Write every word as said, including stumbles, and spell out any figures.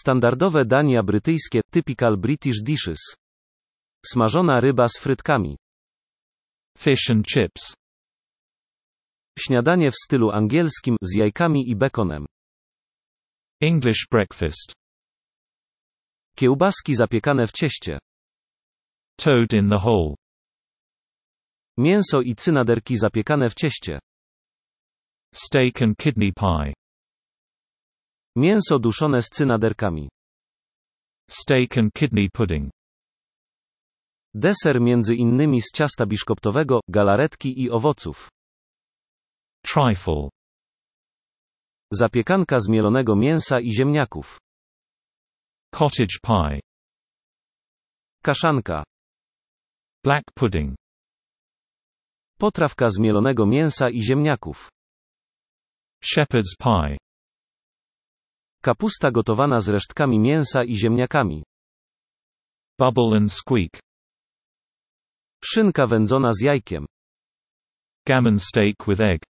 Standardowe dania brytyjskie, typical British dishes. Smażona ryba z frytkami. Fish and chips. Śniadanie w stylu angielskim, z jajkami i bekonem. English breakfast. Kiełbaski zapiekane w cieście. Toad in the hole. Mięso i cynaderki zapiekane w cieście. Steak and kidney pie. Mięso duszone z cynaderkami. Steak and kidney pudding. Deser między innymi z ciasta biszkoptowego, galaretki i owoców. Trifle. Zapiekanka z mielonego mięsa i ziemniaków. Cottage pie. Kaszanka. Black pudding. Potrawka z mielonego mięsa i ziemniaków. Shepherd's pie. Kapusta gotowana z resztkami mięsa i ziemniakami. Bubble and squeak. Szynka wędzona z jajkiem. Gammon steak with egg.